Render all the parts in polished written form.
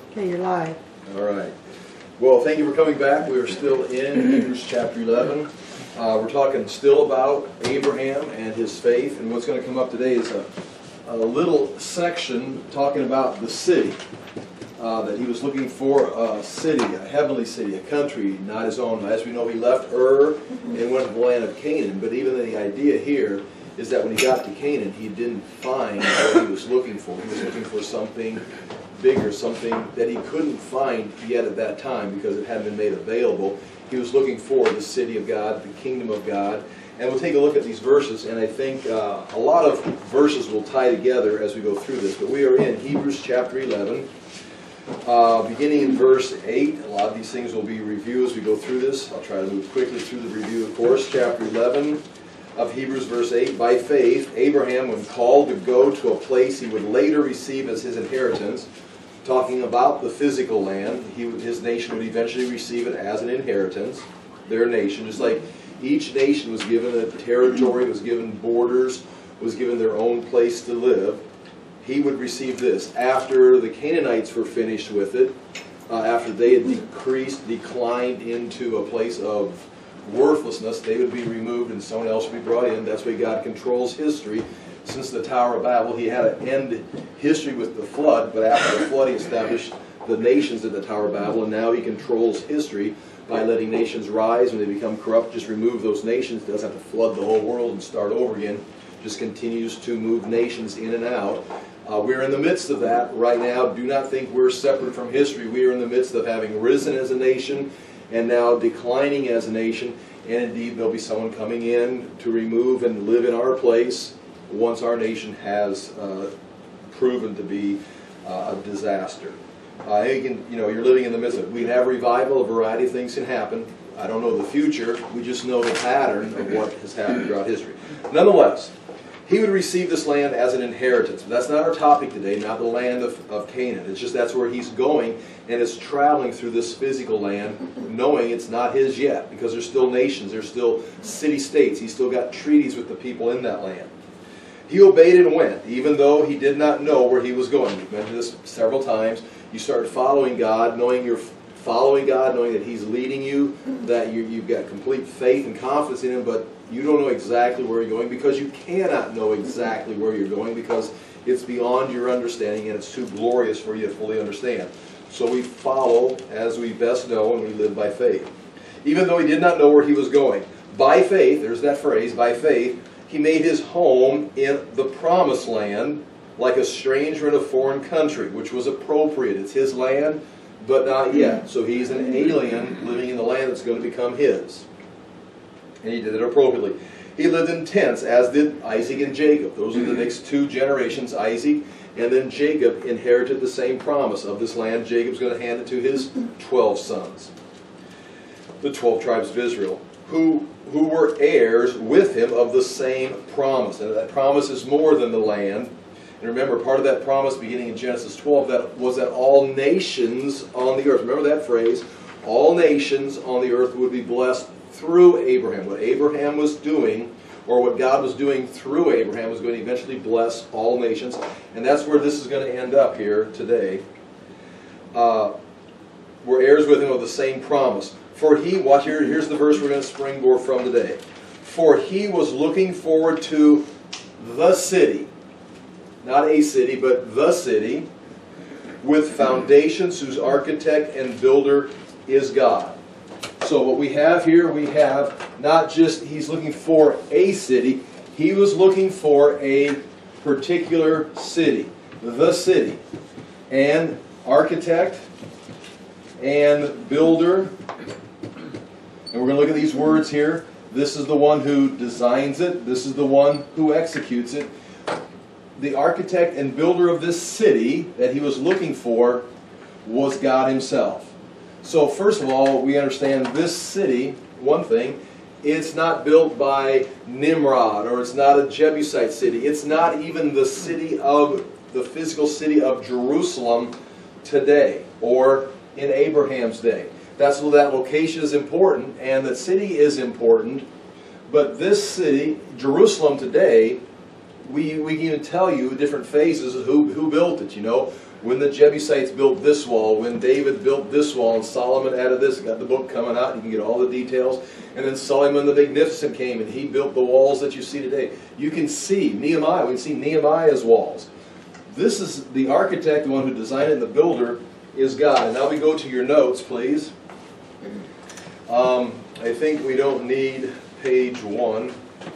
Okay, you're live. All right. Well, thank you for coming back. We are still in Hebrews chapter 11. We're talking still about Abraham and his faith, and what's going to come up today is a little section talking about the city. That he was looking for a city, a heavenly city, a country, not his own. As we know, he left Ur and went to the land of Canaan, but even the idea here is that when he got to Canaan, he didn't find what he was looking for. He was looking for something bigger, something that he couldn't find yet at that time because it hadn't been made available. He was looking for the city of God, the kingdom of God. And we'll take a look at these verses, and I think a lot of verses will tie together as we go through this. But we are in Hebrews chapter 11, beginning in verse 8. A lot of these things will be reviewed as we go through this. I'll try to move quickly through the review, of course. Chapter 11 of Hebrews, verse 8. By faith, Abraham, when called to go to a place he would later receive as his inheritance, talking about the physical land, his nation would eventually receive it as an inheritance, their nation, just like each nation was given a territory, was given borders, was given their own place to live. He would receive this. After the Canaanites were finished with it, after they had declined into a place of worthlessness, they would be removed and someone else would be brought in. That's why God controls history. Since the Tower of Babel, he had to end history with the flood, but after the flood he established the nations at the Tower of Babel, and now he controls history by letting nations rise. When they become corrupt, just remove those nations. Doesn't have to flood the whole world and start over again. Just continues to move nations in and out. We're in the midst of that right now. Do not think we're separate from history. We are in the midst of having risen as a nation and now declining as a nation. And indeed, there'll be someone coming in to remove and live in our place once our nation has proven to be a disaster. You're living in the midst of it. We can have revival. A variety of things can happen. I don't know the future. We just know the pattern of what has happened throughout history. Nonetheless, he would receive this land as an inheritance. But that's not our topic today, not the land of Canaan. It's just that's where he's going and is traveling through this physical land, knowing it's not his yet, because there's still nations, there's still city-states. He's still got treaties with the people in that land. He obeyed and went, even though he did not know where he was going. We've mentioned this several times. You start following God, knowing you're following God, knowing that he's leading you, that you've got complete faith and confidence in him, but you don't know exactly where you're going because you cannot know exactly where you're going because it's beyond your understanding and it's too glorious for you to fully understand. So we follow as we best know and we live by faith. Even though he did not know where he was going, by faith, there's that phrase, by faith, he made his home in the promised land like a stranger in a foreign country, which was appropriate. It's his land, but not yet. So he's an alien living in the land that's going to become his. And he did it appropriately. He lived in tents, as did Isaac and Jacob. Those are the next two generations. Isaac and then Jacob inherited the same promise of this land. Jacob's going to hand it to his 12 sons, the 12 tribes of Israel, who were heirs with him of the same promise. And that promise is more than the land. And remember, part of that promise beginning in Genesis 12 was that all nations on the earth, remember that phrase, all nations on the earth would be blessed through Abraham. What Abraham was doing, or what God was doing through Abraham, was going to eventually bless all nations. And that's where this is going to end up here today. We're heirs with him of the same promise. For he, watch here, here's the verse we're going to springboard from today. For he was looking forward to the city, not a city, but the city, with foundations whose architect and builder is God. So what we have here, we have not just he's looking for a city, he was looking for a particular city, the city, and architect and builder. And we're going to look at these words here. This is the one who designs it. This is the one who executes it. The architect and builder of this city that he was looking for was God himself. So first of all, we understand this city, one thing, it's not built by Nimrod, or it's not a Jebusite city. It's not even the physical city of Jerusalem today, or in Abraham's day. That location is important, and the city is important, but this city, Jerusalem today, we can even tell you different phases of who built it, you know. when the Jebusites built this wall, when David built this wall, and Solomon added this. Got the book coming out, you can get all the details. And then Solomon the Magnificent came, and he built the walls that you see today. You can see Nehemiah, we can see Nehemiah's walls. This is the architect, the one who designed it, and the builder is God. And now we go to your notes, please. I think we don't need page 1.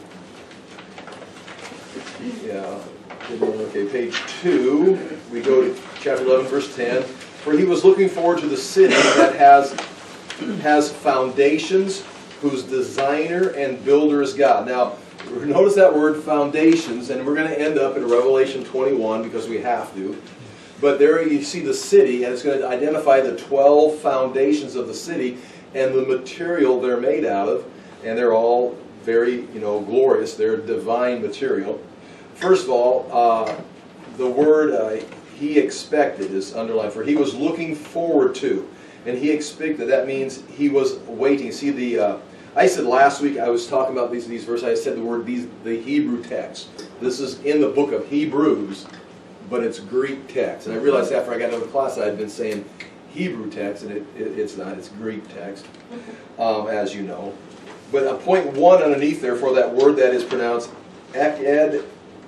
Yeah. Okay, page 2. We go to chapter 11, verse 10. For he was looking forward to the city that has foundations, whose designer and builder is God. Now, notice that word foundations, and we're going to end up in Revelation 21 because we have to. But there you see the city, and it's going to identify the 12 foundations of the city and the material they're made out of, and they're all very, glorious. They're divine material. First of all, the word he expected is underlined, for he was looking forward to, and he expected. That means he was waiting. See, I said last week I was talking about these verses. I said the word the Hebrew text. This is in the book of Hebrews, but it's Greek text. And I realized after I got into the class I had been saying Hebrew text, and it's not. It's Greek text, as you know. But point 1 underneath there for that word that is pronounced eked.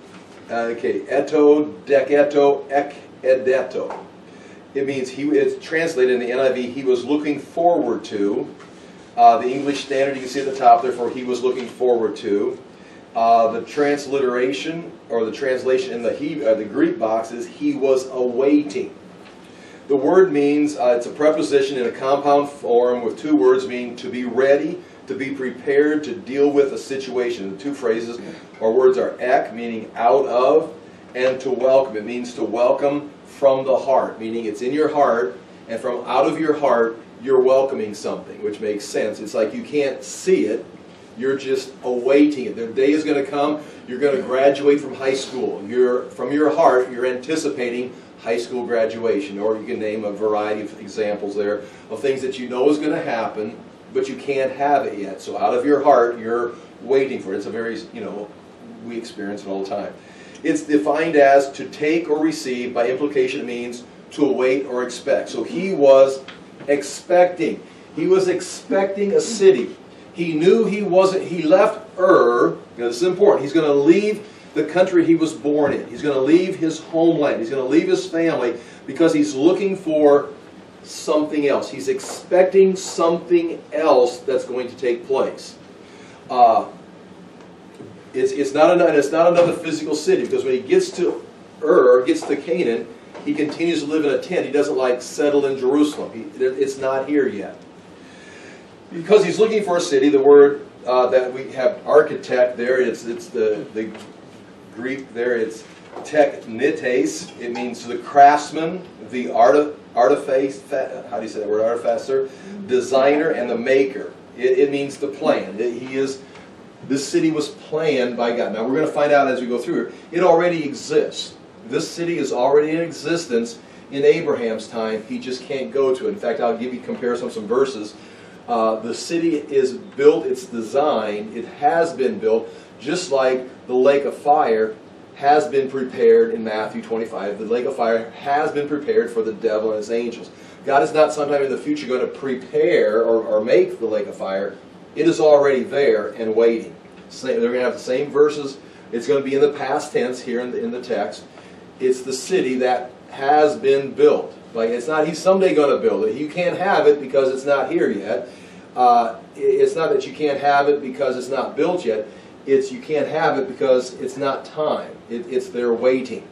Eto, deketo, ekedeto. It means it's translated in the NIV, he was looking forward to. The English Standard, you can see at the top, therefore he was looking forward to. The transliteration, or the translation in the Greek box is he was awaiting. The word means, it's a preposition in a compound form with 2 words, meaning to be ready, to be prepared to deal with a situation. The 2 phrases or words are ek, meaning out of, and to welcome. It means to welcome from the heart, meaning it's in your heart, and from out of your heart, you're welcoming something, which makes sense. It's like you can't see it, you're just awaiting it. The day is going to come, you're going to graduate from high school. From your heart, you're anticipating high school graduation, or you can name a variety of examples there of things that you know is going to happen, but you can't have it yet. So out of your heart, you're waiting for it. It's a very, we experience it all the time. It's defined as to take or receive. By implication, it means to await or expect. So he was expecting. He was expecting a city. He knew he left Ur. This is important. He's going to leave the country he was born in. He's going to leave his homeland. He's going to leave his family because he's looking for something else. He's expecting something else that's going to take place. It's not another physical city, because when he gets to Ur, gets to Canaan, he continues to live in a tent. He doesn't settle in Jerusalem. It's not here yet. Because he's looking for a city, the word that we have architect there, it's the Greek there, it's teknites. It means the craftsman, the artifice, how do you say that word, artificer, designer, and the maker. It means the plan. This city was planned by God. Now we're going to find out as we go through it already exists. This city is already in existence in Abraham's time. He just can't go to it. In fact, I'll give you a comparison of some verses. The city is built, it's designed, it has been built, just like the lake of fire has been prepared in Matthew 25. The lake of fire has been prepared for the devil and his angels. God is not sometime in the future going to prepare or make the lake of fire. It is already there and waiting. They're going to have the same verses. It's going to be in the past tense here in the text. It's the city that has been built. It's not he's someday going to build it. You can't have it because it's not here yet. It's not that you can't have it because it's not built yet. It's you can't have it because it's not time. It's there waiting.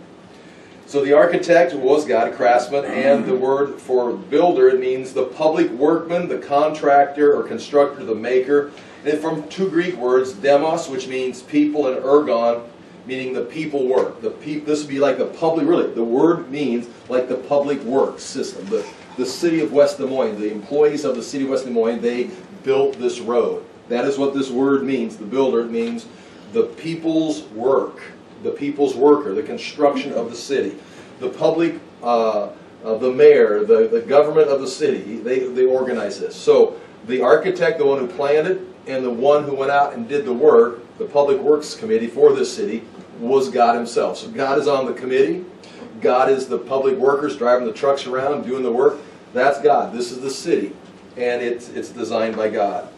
So the architect was God, a craftsman, and the word for builder, it means the public workman, the contractor or constructor, the maker. And from 2 Greek words, demos, which means people, and ergon, meaning the people work. This would be like the public, really, the word means like the public works system. The city of West Des Moines, the employees of the city of West Des Moines, they built this road. That is what this word means. The builder means the people's work, the people's worker, the construction of the city. The public, the mayor, the government of the city, they organize this. So the architect, the one who planned it, and the one who went out and did the work, the Public Works Committee for this city, was God himself. So God is on the committee. God is the public workers driving the trucks around, doing the work. That's God. This is the city, and it's designed by God.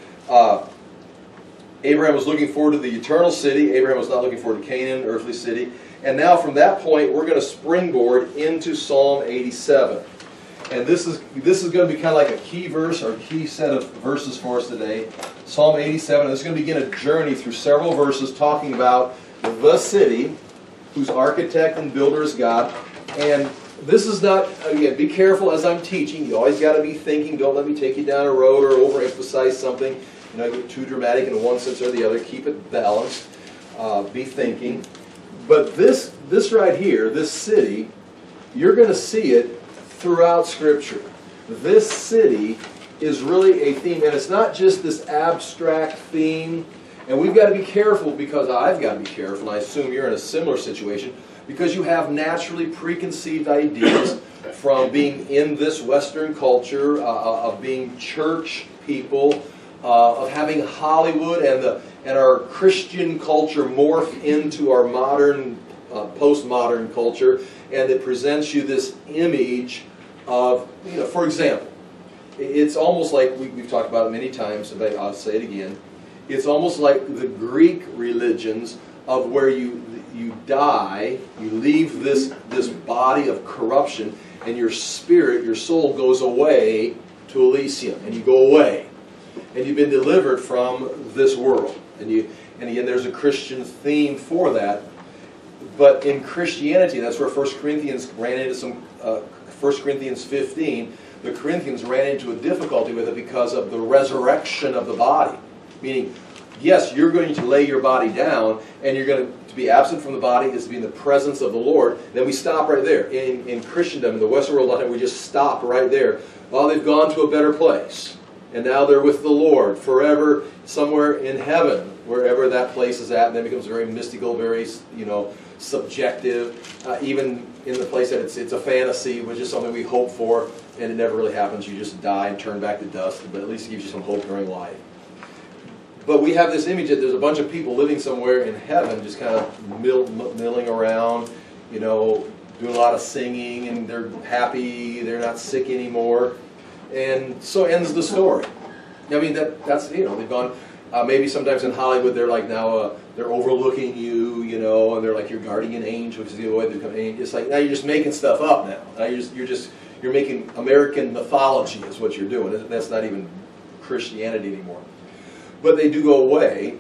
Abraham was looking forward to the eternal city. Abraham was not looking forward to Canaan, earthly city. And now from that point, we're going to springboard into Psalm 87. And this is going to be kind of like a key verse or key set of verses for us today. Psalm 87. And this is going to begin a journey through several verses talking about the city, whose architect and builder is God. And this is not, again, be careful as I'm teaching. You always got to be thinking. Don't let me take you down a road or overemphasize something. You know, get too dramatic in one sense or the other. Keep it balanced. Be thinking. But this right here, this city, you're going to see it throughout Scripture. This city is really a theme, and it's not just this abstract theme. And we've got to be careful, because I've got to be careful, and I assume you're in a similar situation, because you have naturally preconceived ideas from being in this Western culture, of being church people, of having Hollywood and our Christian culture morph into our modern, postmodern culture, and it presents you this image of, you know, for example, it's almost like, we've talked about it many times, but I'll say it again, it's almost like the Greek religions of where you die, you leave this body of corruption, and your spirit, your soul goes away to Elysium, and you go away. And you've been delivered from this world. And again, there's a Christian theme for that. But in Christianity, that's where 1 Corinthians ran into some, 1 Corinthians 15, the Corinthians ran into a difficulty with it because of the resurrection of the body. Meaning, yes, you're going to lay your body down, and you're going to be absent from the body is to be in the presence of the Lord. Then we stop right there. In Christendom, in the Western world, a lot of times we just stop right there. Well, they've gone to a better place. And now they're with the Lord forever, somewhere in heaven, wherever that place is at. And then it becomes very mystical, very, you know, subjective. Even in the place that it's a fantasy, which is something we hope for, and it never really happens. You just die and turn back to dust, but at least it gives you some hope during life. But we have this image that there's a bunch of people living somewhere in heaven, just kind of milling around, you know, doing a lot of singing, and they're happy, they're not sick anymore. And so ends the story. I mean, that's, you know, they've gone, maybe sometimes in Hollywood they're like now, they're overlooking you, you know, and they're like your guardian angel, which is the way they become angel. It's like, now you're just making stuff up now. Now you're making American mythology is what you're doing. That's not even Christianity anymore. But they do go away,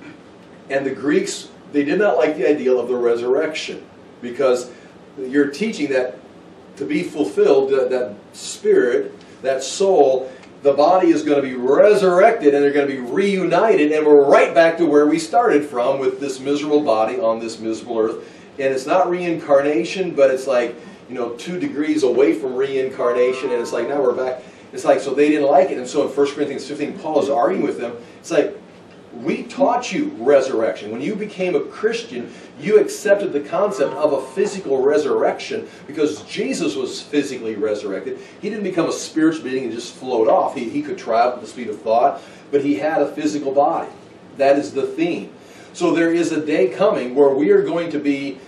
and the Greeks, they did not like the idea of the resurrection, because you're teaching that to be fulfilled, that spirit, that soul, the body is going to be resurrected, and they're going to be reunited, and we're right back to where we started from with this miserable body on this miserable earth. And it's not reincarnation, but it's like, you know, 2 degrees away from reincarnation, and it's like, now we're back. It's like, so they didn't like it. And so in 1 Corinthians 15, Paul is arguing with them. It's like, we taught you resurrection. When you became a Christian, you accepted the concept of a physical resurrection because Jesus was physically resurrected. He didn't become a spiritual being and just float off. He could travel at the speed of thought, but he had a physical body. That is the theme. So there is a day coming where we are going to be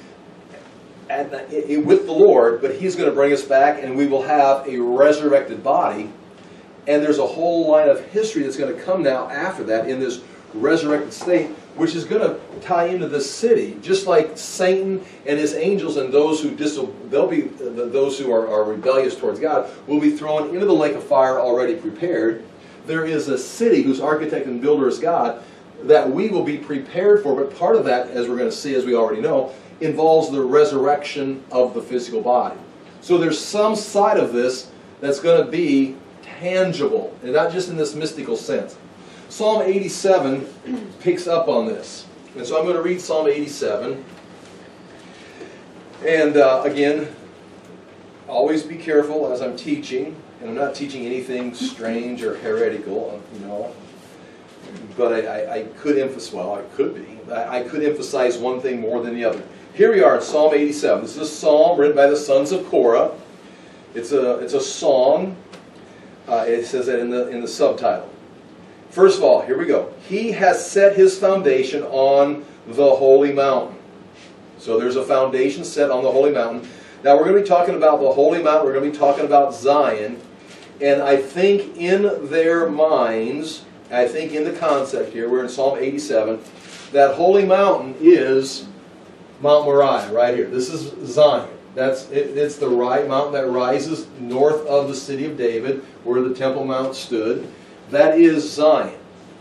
with the Lord, but He's going to bring us back, and we will have a resurrected body. And there's a whole line of history that's going to come now after that in this resurrected state, which is going to tie into this city, just like Satan and his angels and those who those who are rebellious towards God will be thrown into the lake of fire already prepared. There is a city whose architect and builder is God that we will be prepared for, but part of that, as we're going to see, as we already know, involves the resurrection of the physical body. So there's some side of this that's going to be tangible, and not just in this mystical sense. Psalm 87 picks up on this. And so I'm going to read Psalm 87. And again, always be careful as I'm teaching. And I'm not teaching anything strange or heretical, you know. But I could emphasize, well, I could be. I could emphasize one thing more than the other. Here we are in Psalm 87. This is a psalm written by the sons of Korah. It's a song. It says that in the subtitle. First of all, here we go. He has set his foundation on the holy mountain. So there's a foundation set on the holy mountain. Now we're going to be talking about the Holy Mountain, we're going to be talking about Zion, and I think in their minds, I think in the concept here, we're in Psalm 87, that Holy Mountain is Mount Moriah, right here. This is Zion. It's the mountain that rises north of the city of David, where the Temple Mount stood. That is Zion.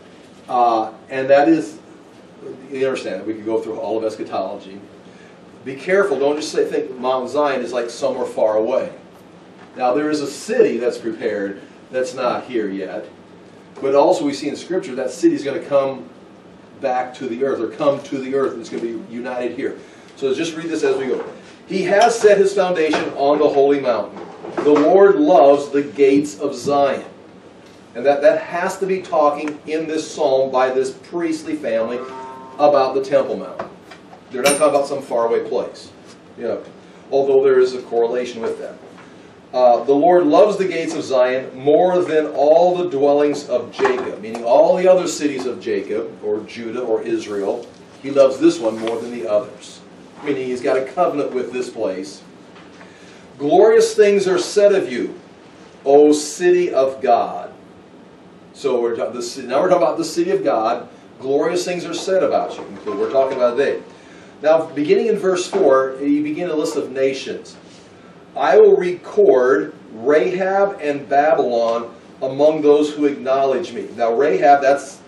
And that is, you understand, we could go through all of eschatology. Be careful, don't just think Mount Zion is like somewhere far away. Now there is a city that's prepared that's not here yet. But also we see in Scripture that city is going to come back to the earth, or come to the earth, and it's going to be united here. So just read this as we go. He has set his foundation on the holy mountain. The Lord loves the gates of Zion. And that has to be talking in this psalm by this priestly family about the Temple Mount. They're not talking about some faraway place. Although there is a correlation with that. The Lord loves the gates of Zion more than all the dwellings of Jacob, meaning all the other cities of Jacob, or Judah, or Israel. He loves this one more than the others, meaning he's got a covenant with this place. Glorious things are said of you, O city of God. So now we're talking about the city of God. Glorious things are said about you. We're talking about they. Now, beginning in verse 4, you begin a list of nations. I will record Rahab and Babylon among those who acknowledge me. Now, Rahab, that's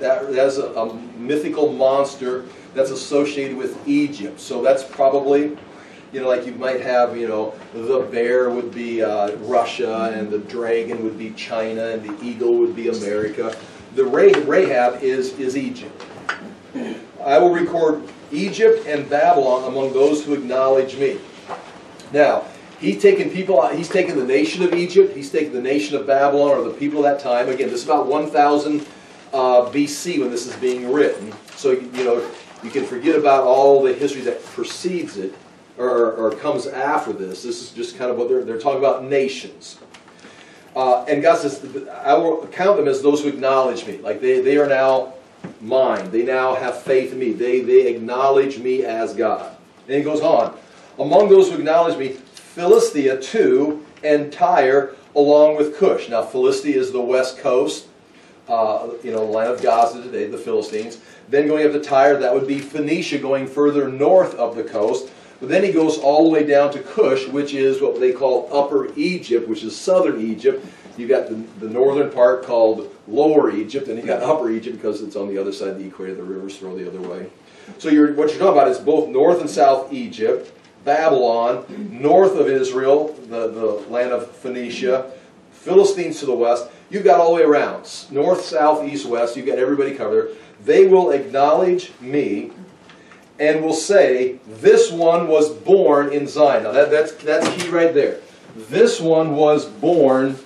a mythical monster that's associated with Egypt. So that's probably, like you might have, the bear would be Russia, and the dragon would be China, and the eagle would be America. The Rahab is Egypt. I will record Egypt and Babylon among those who acknowledge me. Now, he's taken the nation of Egypt, he's taken the nation of Babylon, or the people of that time. Again, this is about 1000 BC when this is being written. So, you can forget about all the history that precedes it, or comes after this. This is just kind of what they're talking about, nations. And God says, I will count them as those who acknowledge me. Like they are now mine. They now have faith in me. They acknowledge me as God. And he goes on. Among those who acknowledge me, Philistia too, and Tyre, along with Cush. Now, Philistia is the west coast, the land of Gaza today, the Philistines. Then going up to Tyre, that would be Phoenicia, going further north of the coast. But then he goes all the way down to Cush, which is what they call Upper Egypt, which is southern Egypt. You've got the northern part called Lower Egypt, and you've got Upper Egypt because it's on the other side of the equator. The rivers flow the other way. So what you're talking about is both north and south Egypt, Babylon, north of Israel, the land of Phoenicia, Philistines to the west. You've got all the way around. North, south, east, west. You've got everybody covered. They will acknowledge me and will say, this one was born in Zion. Now that's key right there. This one was born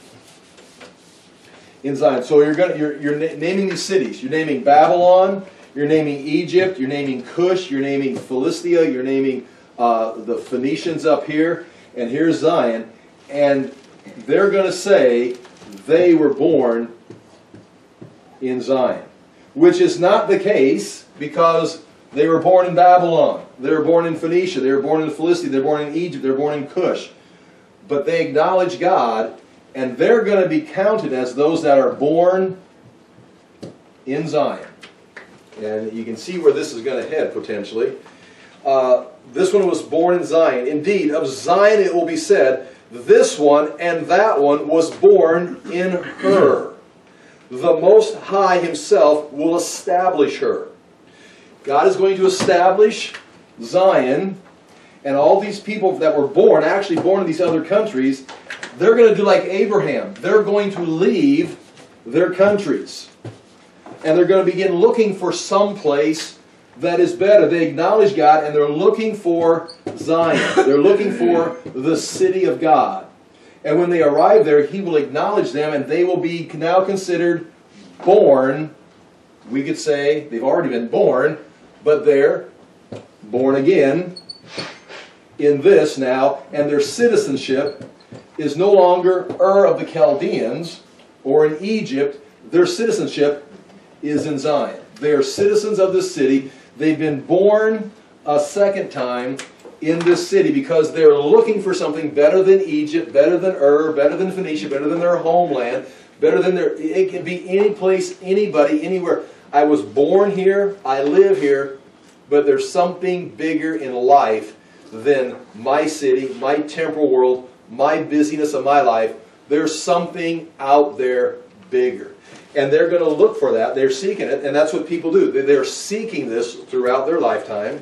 in Zion. So you're naming these cities. You're naming Babylon, you're naming Egypt, you're naming Cush, you're naming Philistia, you're naming the Phoenicians up here, and here's Zion. And they're going to say they were born in Zion. Which is not the case, because they were born in Babylon, they were born in Phoenicia, they were born in Philistia, they were born in Egypt, they were born in Cush. But they acknowledge God, and they're going to be counted as those that are born in Zion. And you can see where this is going to head, potentially. This one was born in Zion. Indeed, of Zion it will be said, this one and that one was born in her. The Most High Himself will establish her. God is going to establish Zion, and all these people that were born, actually born in these other countries, they're going to do like Abraham. They're going to leave their countries. And they're going to begin looking for some place that is better. They acknowledge God, and they're looking for Zion. They're looking for the city of God. And when they arrive there, He will acknowledge them, and they will be now considered born. We could say they've already been born, but they're born again in this now, and their citizenship is no longer Ur of the Chaldeans or in Egypt. Their citizenship is in Zion. They are citizens of this city. They've been born a second time in this city because they're looking for something better than Egypt, better than Ur, better than Phoenicia, better than their homeland, better than their... It can be any place, anybody, anywhere. I was born here, I live here, but there's something bigger in life than my city, my temporal world, my busyness of my life. There's something out there bigger. And they're going to look for that. They're seeking it, and that's what people do. They're seeking this throughout their lifetime.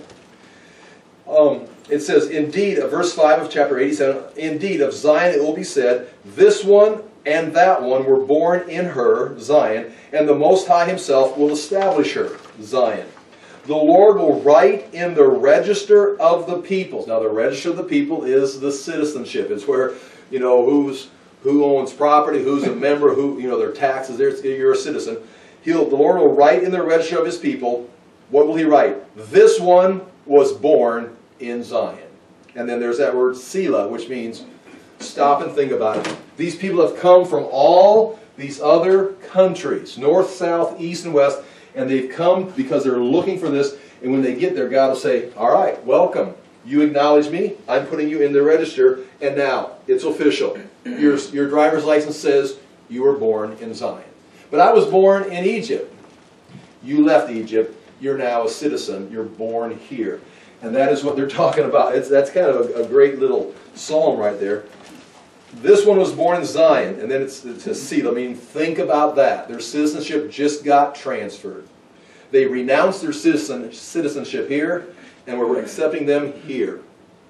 It says, indeed, verse 5 of chapter 87, indeed, of Zion it will be said, this one and that one were born in her, Zion, and the Most High himself will establish her, Zion. The Lord will write in the register of the peoples. Now, the register of the people is the citizenship. It's where, you know, who owns property, who's a member, who, you know, their taxes, you're a citizen. The Lord will write in the register of his people. What will he write? This one was born in Zion. And then there's that word Selah, which means stop and think about it. These people have come from all these other countries, north, south, east, and west, and they've come because they're looking for this. And when they get there, God will say, all right, welcome. You acknowledge me. I'm putting you in the register. And now, it's official. Your driver's license says you were born in Zion. But I was born in Egypt. You left Egypt. You're now a citizen. You're born here. And that is what they're talking about. That's kind of a great little psalm right there. This one was born in Zion. And then it's a Selah. I mean, think about that. Their citizenship just got transferred. They renounced their citizenship here, and we're accepting them here.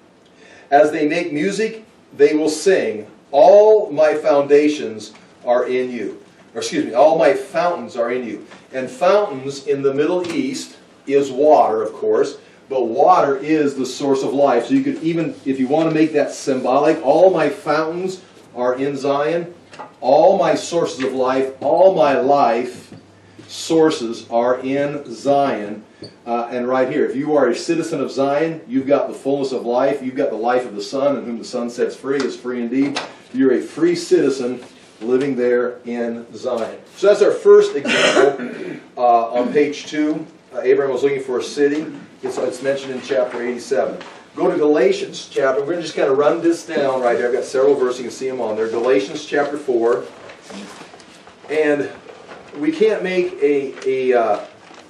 As they make music, they will sing, all my foundations are in you. Or excuse me, all my fountains are in you. And fountains in the Middle East is water, of course, but water is the source of life. So you could even, if you want to make that symbolic, all my fountains are in Zion. All my sources of life, all my life sources are in Zion. And right here, if you are a citizen of Zion, you've got the fullness of life. You've got the life of the Son, and whom the Son sets free is free indeed. You're a free citizen living there in Zion. So that's our first example on page 2. Abraham was looking for a city. It's mentioned in chapter 87. Go to Galatians chapter. We're going to just kind of run this down right there. I've got several verses. You can see them on there. Galatians chapter 4. And we can't make a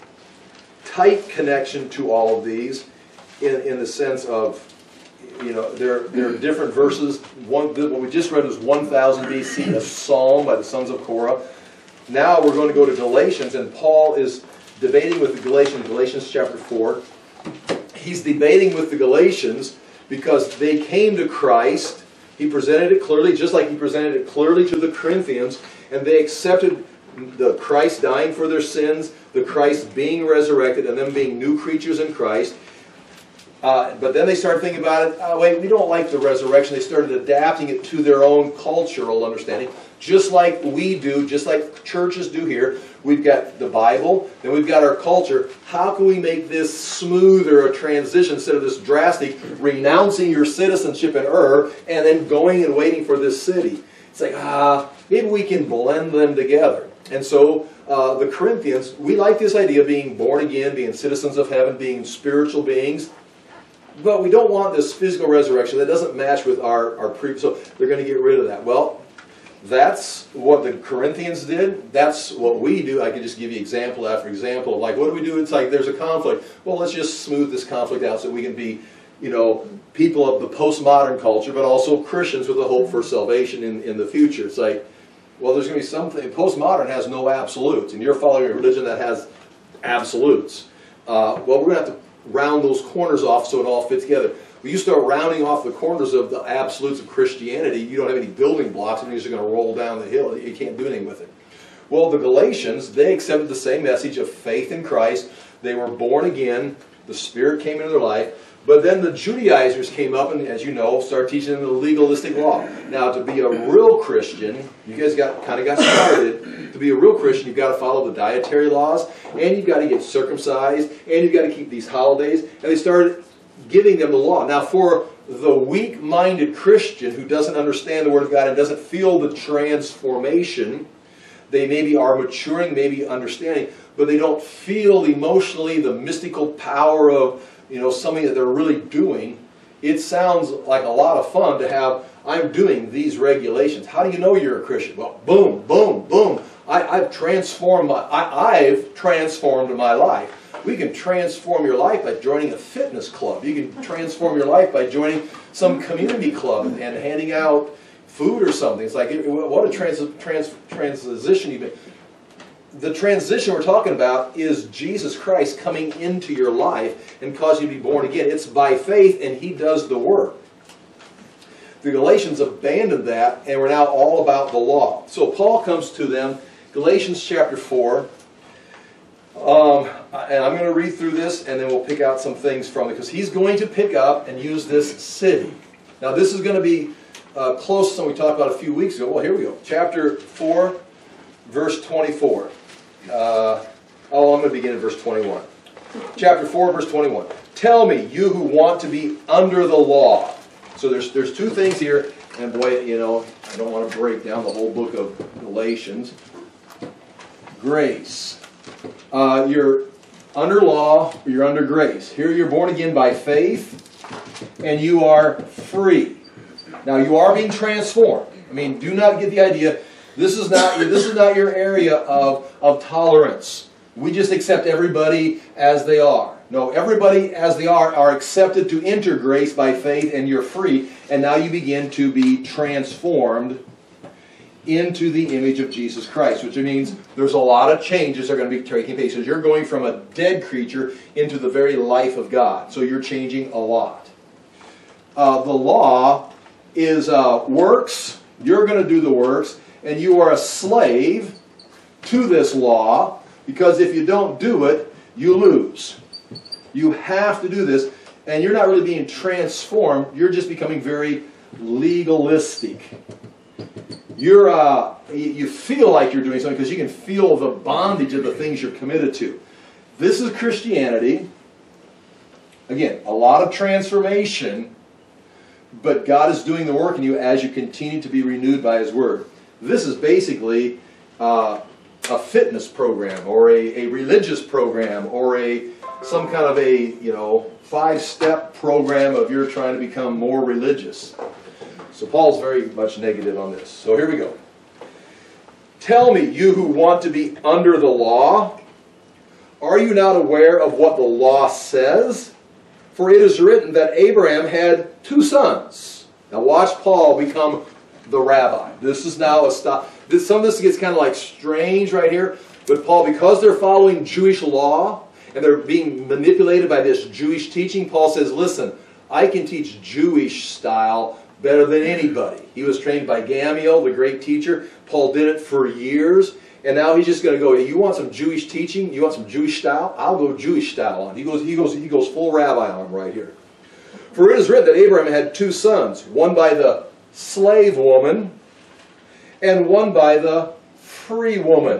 tight connection to all of these in the sense of, you know, there are different verses. What we just read was 1000 BC, a psalm by the sons of Korah. Now we're going to go to Galatians, and Paul is debating with the Galatians, Galatians chapter 4. He's debating with the Galatians because they came to Christ. He presented it clearly, just like he presented it clearly to the Corinthians, and they accepted the Christ dying for their sins, the Christ being resurrected, and them being new creatures in Christ. But then they started thinking about it, oh, wait, we don't like the resurrection. They started adapting it to their own cultural understanding, just like we do, just like churches do here. We've got the Bible, then we've got our culture. How can we make this smoother, a transition, instead of this drastic, renouncing your citizenship in Ur, and then going and waiting for this city? It's like, maybe we can blend them together. And so the Corinthians, we like this idea of being born again, being citizens of heaven, being spiritual beings. But we don't want this physical resurrection. That doesn't match with our previous. So they're going to get rid of that. Well, that's what the Corinthians did. That's what we do. I could just give you example after example of, like, what do we do? It's like there's a conflict. Well, let's just smooth this conflict out so we can be, you know, people of the postmodern culture, but also Christians with a hope for salvation in the future. It's like, well, there's going to be something. Postmodern has no absolutes, and you're following a religion that has absolutes. Well, we're going to have to round those corners off so it all fits together. When you start rounding off the corners of the absolutes of Christianity, you don't have any building blocks, and you're just going to roll down the hill. You can't do anything with it. Well, the Galatians, they accepted the same message of faith in Christ. They were born again. The Spirit came into their life. But then the Judaizers came up and, as you know, started teaching them the legalistic law. Now, to be a real Christian, you guys kind of got started. To be a real Christian, you've got to follow the dietary laws, and you've got to get circumcised, and you've got to keep these holidays. And they started giving them the law. Now, for the weak-minded Christian who doesn't understand the Word of God and doesn't feel the transformation, they maybe are maturing, maybe understanding, but they don't feel emotionally the mystical power of, you know, something that they're really doing. it sounds like a lot of fun to have, I'm doing these regulations. How do you know you're a Christian? Well, boom, boom, boom. I've transformed my life. We can transform your life by joining a fitness club. You can transform your life by joining some community club and handing out food or something. It's like, what a transition you've been. The transition we're talking about is Jesus Christ coming into your life and causing you to be born again. It's by faith, and He does the work. The Galatians abandoned that, and we're now all about the law. So Paul comes to them, Galatians chapter 4. And I'm going to read through this, and then we'll pick out some things from it, because he's going to pick up and use this city. Now this is going to be close to something we talked about a few weeks ago. Well, here we go. Chapter 4, verse 24. I'm going to begin at verse 21. Chapter 4, verse 21. Tell me, you who want to be under the law. So there's two things here, and boy, you know, I don't want to break down the whole book of Galatians. Grace. You're under law, you're under grace. Here you're born again by faith, and you are free. Now you are being transformed. I mean, do not get the idea. This is not your area of tolerance. We just accept everybody as they are. No, everybody as they are accepted to enter grace by faith, and you're free. And now you begin to be transformed into the image of Jesus Christ, which means there's a lot of changes that are going to be taking place. So you're going from a dead creature into the very life of God. So you're changing a lot. The law is works. You're going to do the works, and you are a slave to this law, because if you don't do it, you lose. You have to do this, and you're not really being transformed. You're just becoming very legalistic. You feel like you're doing something because you can feel the bondage of the things you're committed to. This is Christianity. Again, a lot of transformation, but God is doing the work in you as you continue to be renewed by His Word. This is basically a fitness program, or a religious program, or some kind of a 5-step program of you're trying to become more religious. So Paul's very much negative on this. So here we go. Tell me, you who want to be under the law, are you not aware of what the law says? For it is written that Abraham had 2 sons. Now watch Paul become the rabbi. This is now a stop. Some of this gets kind of like strange right here. But Paul, because they're following Jewish law, and they're being manipulated by this Jewish teaching, Paul says, listen, I can teach Jewish style better than anybody. He was trained by Gamaliel, the great teacher. Paul did it for years. And now he's just going to go, you want some Jewish teaching? You want some Jewish style? I'll go Jewish style on. He goes full rabbi on him right here. For it is written that Abraham had 2 sons, one by the slave woman and one by the free woman.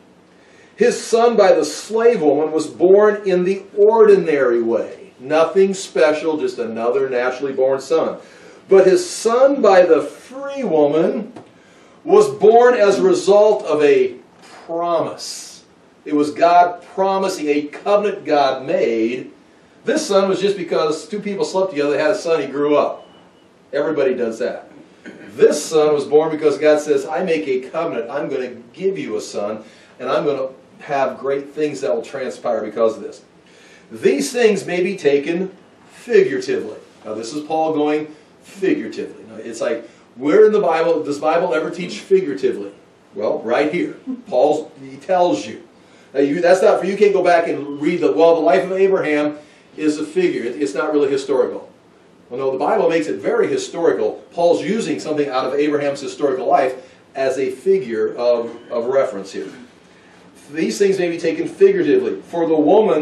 His son by the slave woman was born in the ordinary way. Nothing special, just another naturally born son. But his son by the free woman was born as a result of a promise. It was God promising, a covenant God made. This son was just because 2 people slept together, they had a son, he grew up. Everybody does that. This son was born because God says, I make a covenant. I'm going to give you a son, and I'm going to have great things that will transpire because of this. These things may be taken figuratively. Now this is Paul going figuratively. Now, it's like, where in the Bible does the Bible ever teach figuratively? Well, right here. He tells you. Now, that's not for you. Can't go back and read the life of Abraham is a figure. It's not really historical. Well, no, the Bible makes it very historical. Paul's using something out of Abraham's historical life as a figure of reference here. These things may be taken figuratively. For the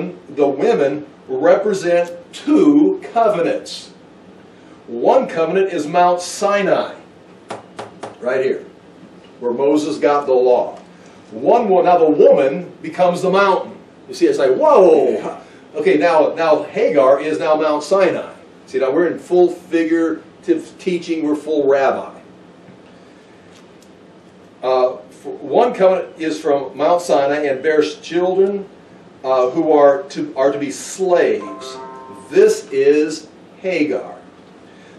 women represent 2 covenants. One covenant is Mount Sinai, right here, where Moses got the law. Now the woman becomes the mountain. You see, it's like, whoa! Okay, now Hagar is now Mount Sinai. See, now we're in full figurative teaching, we're full rabbi. One covenant is from Mount Sinai and bears children who are to be slaves. This is Hagar.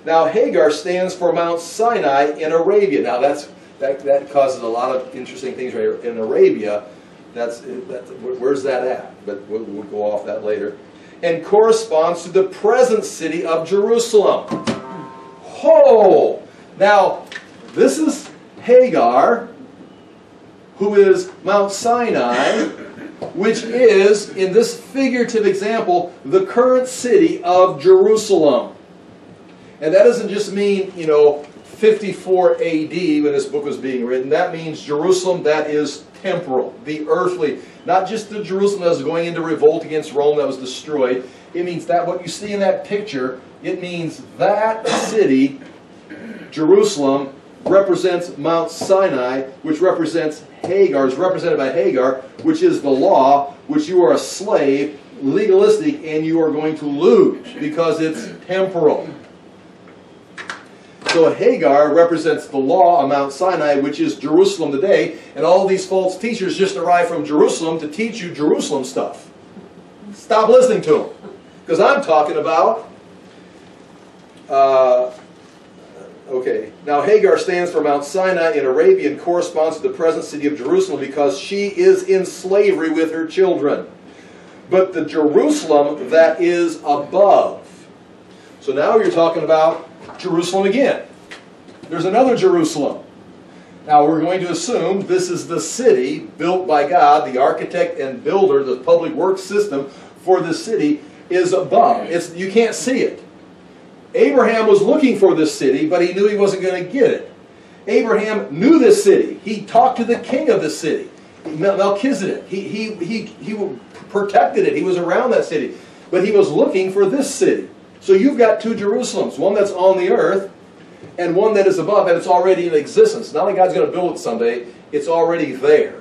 Now Hagar stands for Mount Sinai in Arabia. Now that causes a lot of interesting things right here. In Arabia, where's that at? But we'll go off that later. And corresponds to the present city of Jerusalem. Oh! Now, this is Hagar, who is Mount Sinai, which is, in this figurative example, the current city of Jerusalem. And that doesn't just mean, 54 AD when this book was being written. That means Jerusalem that is temporal, the earthly. Not just the Jerusalem that was going into revolt against Rome that was destroyed. It means that what you see in that picture, it means that city, Jerusalem, represents Mount Sinai, which represents Hagar, is represented by Hagar, which is the law, which you are a slave, legalistic, and you are going to lose because it's temporal. So Hagar represents the law on Mount Sinai, which is Jerusalem today, and all these false teachers just arrived from Jerusalem to teach you Jerusalem stuff. Stop listening to them. Because I'm talking about... Okay, now Hagar stands for Mount Sinai in Arabia and corresponds to the present city of Jerusalem because she is in slavery with her children. But the Jerusalem that is above. So now you're talking about Jerusalem again. There's another Jerusalem. Now we're going to assume this is the city built by God, the architect and builder, the public works system for the city is above. You can't see it. Abraham was looking for this city, but he knew he wasn't going to get it. Abraham knew this city. He talked to the king of the city, Melchizedek. He protected it. He was around that city. But he was looking for this city. So you've got two Jerusalems, one that's on the earth and one that is above, and it's already in existence. Not like God's going to build it someday. It's already there.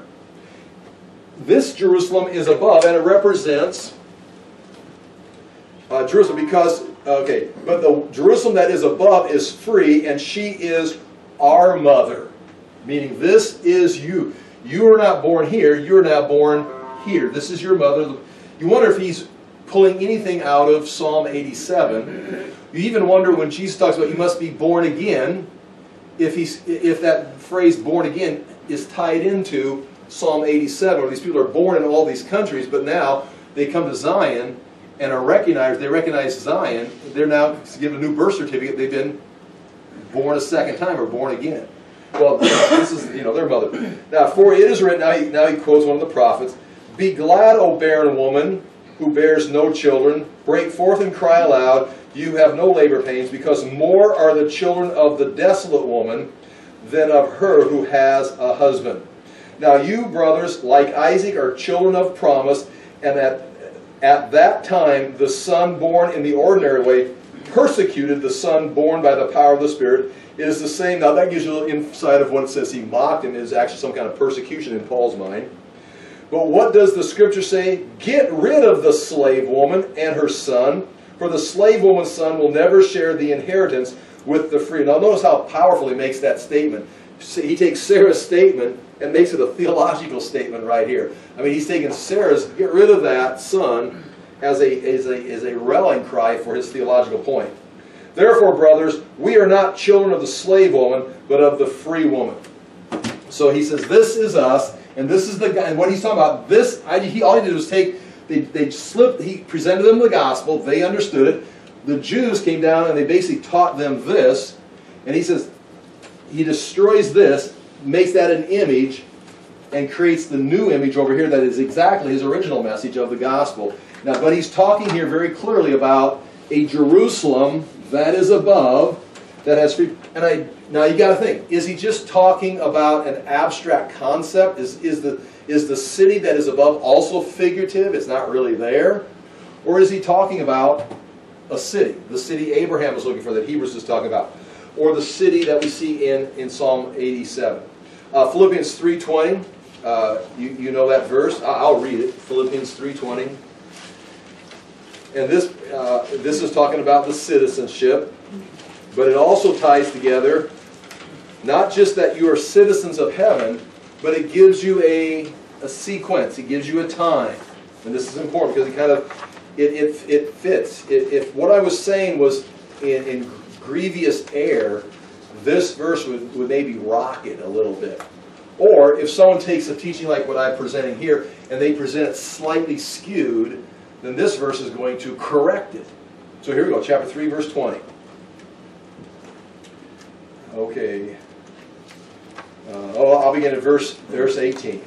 This Jerusalem is above, and it represents Jerusalem because... Okay, but the Jerusalem that is above is free, and she is our mother. Meaning this is you. You are not born here, you are now born here. This is your mother. You wonder if he's pulling anything out of Psalm 87. You even wonder when Jesus talks about you must be born again, if that phrase born again is tied into Psalm 87, where these people are born in all these countries, but now they come to Zion and they recognize Zion, they're now given a new birth certificate, they've been born a second time or born again. Well, this is, their mother. Now, for it is written, now he quotes one of the prophets, "Be glad, O barren woman, who bears no children. Break forth and cry aloud, you have no labor pains, because more are the children of the desolate woman than of her who has a husband. Now you, brothers, like Isaac, are children of promise, and at that time the son born in the ordinary way persecuted the son born by the power of the Spirit." It is the same. Now that gives you a little insight of what it says he mocked him. It is actually some kind of persecution in Paul's mind. But what does the Scripture say? "Get rid of the slave woman and her son, for the slave woman's son will never share the inheritance with the free." Now notice how powerful he makes that statement. He takes Sarah's statement and makes it a theological statement right here. I mean, he's taking Sarah's, get rid of that son, as a rallying cry for his theological point. "Therefore, brothers, we are not children of the slave woman, but of the free woman." So he says, this is us, and this is the guy. And what he's talking about, all he did was he presented them the gospel, they understood it. The Jews came down and they basically taught them this, and he says, he destroys this, makes that an image, and creates the new image over here that is exactly his original message of the gospel. Now, but he's talking here very clearly about a Jerusalem that is above, that has free. Now you got to think: is he just talking about an abstract concept? Is the city that is above also figurative? It's not really there, or is he talking about a city, the city Abraham was looking for, that Hebrews is talking about, or the city that we see in Psalm 87? Philippians 3:20. You know that verse. I'll read it. Philippians 3:20. And this is talking about the citizenship, but it also ties together not just that you are citizens of heaven, but it gives you a sequence. It gives you a time, and this is important because it fits. If what I was saying was in grievous error, this verse would maybe rock it a little bit. Or if someone takes a teaching like what I'm presenting here and they present it slightly skewed, then this verse is going to correct it. So here we go, chapter 3, verse 20. Okay. I'll begin at verse 18.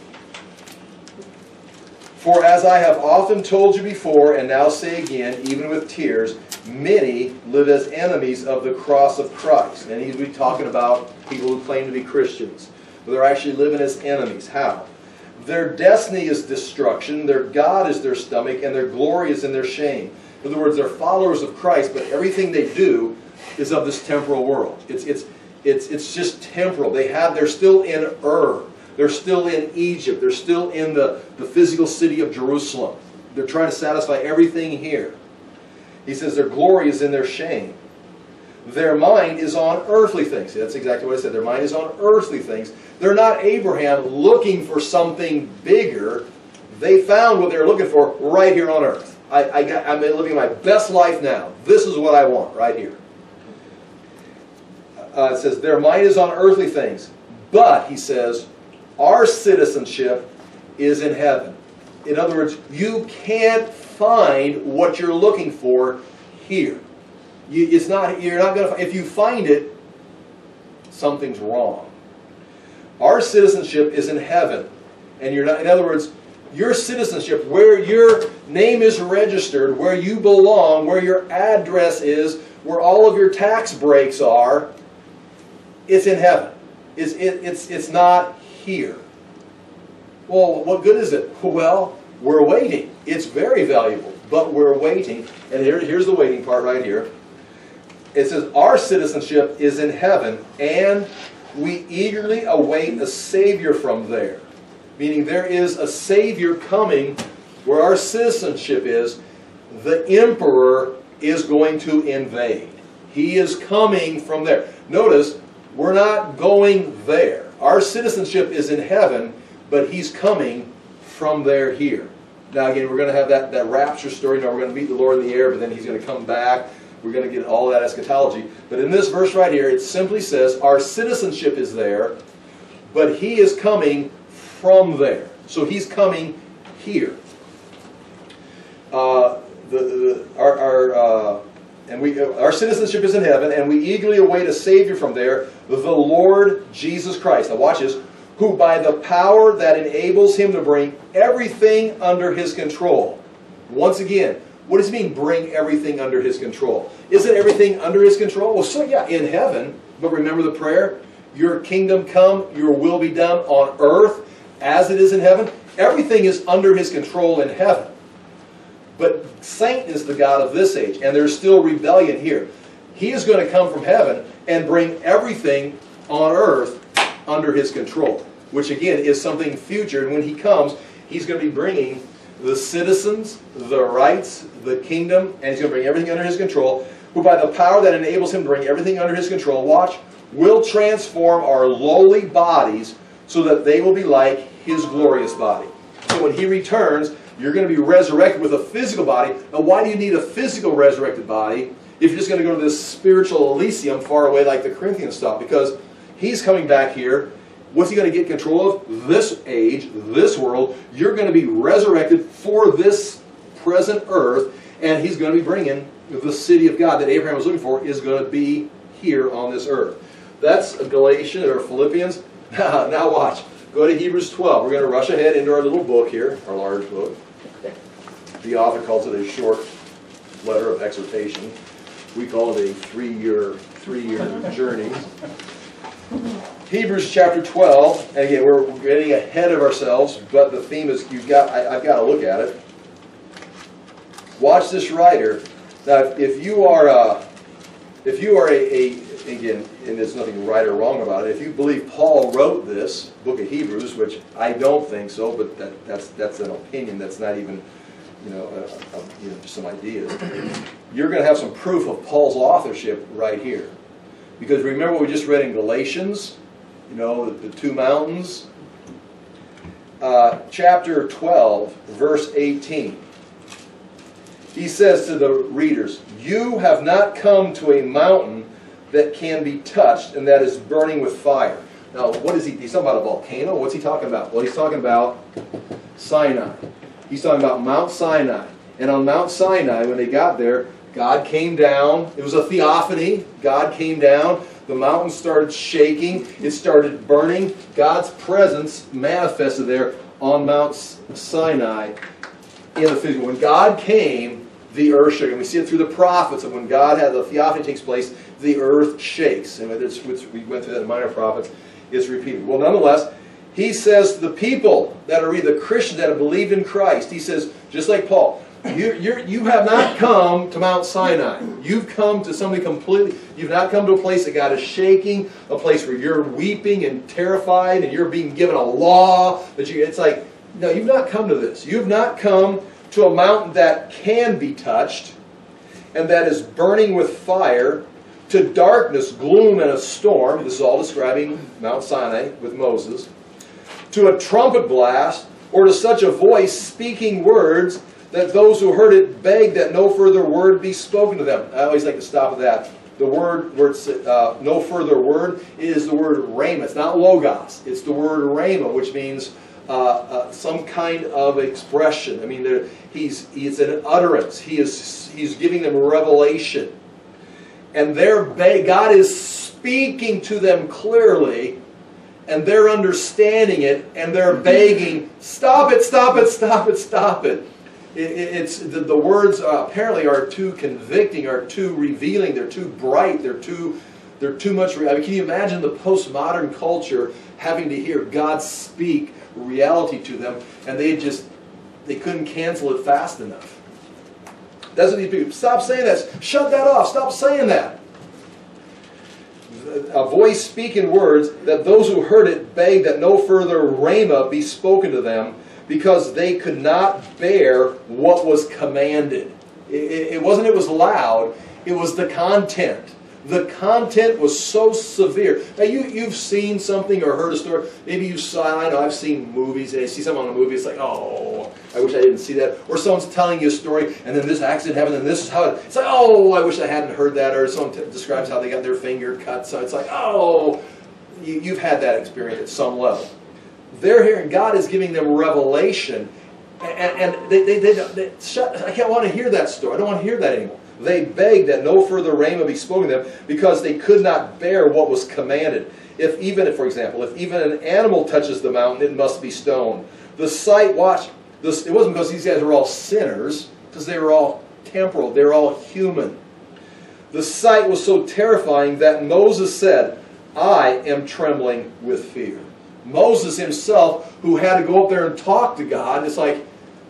For as I have often told you before, and now say again, even with tears, many live as enemies of the cross of Christ. And he's been talking about people who claim to be Christians. But they're actually living as enemies. How? Their destiny is destruction, their God is their stomach, and their glory is in their shame. In other words, they're followers of Christ, but everything they do is of this temporal world. It's just temporal. They're still in Ur. They're still in Egypt. They're still in the physical city of Jerusalem. They're trying to satisfy everything here. He says their glory is in their shame. Their mind is on earthly things. See, that's exactly what I said. Their mind is on earthly things. They're not Abraham looking for something bigger. They found what they were looking for right here on earth. I'm living my best life now. This is what I want right here. It says their mind is on earthly things. But, he says, our citizenship is in heaven. In other words, you can't find what you're looking for here. You're not going to. If you find it, something's wrong. Our citizenship is in heaven, and you're not. In other words, your citizenship, where your name is registered, where you belong, where your address is, where all of your tax breaks are, it's in heaven. It's not here. Well, what good is it? Well, we're waiting. It's very valuable, but we're waiting. And here's the waiting part right here. It says, our citizenship is in heaven, and we eagerly await a Savior from there. Meaning there is a Savior coming where our citizenship is. The emperor is going to invade. He is coming from there. Notice, we're not going there. Our citizenship is in heaven, but he's coming from there here. Now again, we're going to have that rapture story. Now we're going to meet the Lord in the air, but then he's going to come back. We're going to get all that eschatology. But in this verse right here, it simply says, our citizenship is there, but he is coming from there. So he's coming here. Our citizenship is in heaven, and we eagerly await a Savior from there, the Lord Jesus Christ. Now watch this. Who by the power that enables him to bring everything under his control. Once again, what does it mean, bring everything under his control? Isn't everything under his control? Well, so yeah, in heaven. But remember the prayer? Your kingdom come, your will be done on earth as it is in heaven. Everything is under his control in heaven. But Satan is the god of this age, and there's still rebellion here. He is going to come from heaven and bring everything on earth under his control, which again is something future. And when he comes, he's going to be bringing the citizens, the rights, the kingdom, and he's going to bring everything under his control, who by the power that enables him to bring everything under his control, watch, will transform our lowly bodies so that they will be like his glorious body. So when he returns, you're going to be resurrected with a physical body. Now why do you need a physical resurrected body if you're just going to go to this spiritual Elysium far away like the Corinthians stuff? Because he's coming back here. What's he going to get control of? This age, this world. You're going to be resurrected for this present earth, and he's going to be bringing the city of God that Abraham was looking for is going to be here on this earth. That's Galatians or Philippians. Now watch. Go to Hebrews 12. We're going to rush ahead into our little book here, our large book. The author calls it a short letter of exhortation. We call it a three-year journey. Hebrews chapter 12, and again, we're getting ahead of ourselves, but the theme is I've got to look at it. Watch this writer. Now, if you are again, and there's nothing right or wrong about it, if you believe Paul wrote this book of Hebrews, which I don't think so, but that's an opinion. That's not even just some ideas. You're going to have some proof of Paul's authorship right here. Because remember what we just read in Galatians, the two mountains. Chapter 12, verse 18. He says to the readers, you have not come to a mountain that can be touched and that is burning with fire. Now, what is he? He's talking about a volcano? What's he talking about? Well, he's talking about Sinai. He's talking about Mount Sinai. And on Mount Sinai, when they got there, God came down. It was a theophany. God came down. The mountain started shaking. It started burning. God's presence manifested there on Mount Sinai in the physical. When God came, the earth shook. And we see it through the prophets. And when God had the theophany takes place, the earth shakes. And we went through that in Minor Prophets. It's repeated. Well, nonetheless, he says to the people that are the Christians that have believed in Christ, he says, just like Paul, you have not come to Mount Sinai. You've come to something completely, you've not come to a place that God is shaking, a place where you're weeping and terrified and you're being given a law. It's like, no, you've not come to this. You've not come to a mountain that can be touched and that is burning with fire, to darkness, gloom, and a storm. This is all describing Mount Sinai with Moses. To a trumpet blast, or to such a voice speaking words that those who heard it begged that no further word be spoken to them. I always like to stop at that. The word where it's no further word is the word rhema. It's not logos. It's the word rhema, which means some kind of expression. I mean, it's an utterance. He's giving them revelation. And God is speaking to them clearly, and they're understanding it, and they're begging, stop it, stop it, stop it, stop it. The words apparently are too convicting, are too revealing, they're too bright, they're too much. I mean, can you imagine the postmodern culture having to hear God speak reality to them, and they couldn't cancel it fast enough? That's what these people, stop saying that, shut that off, stop saying that. A voice speaking words that those who heard it begged that no further rhema be spoken to them, because they could not bear what was commanded. It wasn't it was loud, it was the content. The content was so severe. Now you've seen something or heard a story. Maybe you saw, I know I've seen movies, and I see something on a movie, it's like, oh, I wish I didn't see that. Or someone's telling you a story, and then this accident happened, and this is how it's like, oh, I wish I hadn't heard that. Or someone describes how they got their finger cut, so it's like, oh, you've had that experience at some level. They're hearing, God is giving them revelation, and they shut, I can't want to hear that story. I don't want to hear that anymore. They begged that no further rhema be spoken to them, because they could not bear what was commanded. For example, if even an animal touches the mountain, it must be stoned. The sight, watch, it wasn't because these guys were all sinners, because they were all temporal, they were all human. The sight was so terrifying that Moses said, I am trembling with fear. Moses himself, who had to go up there and talk to God, it's like,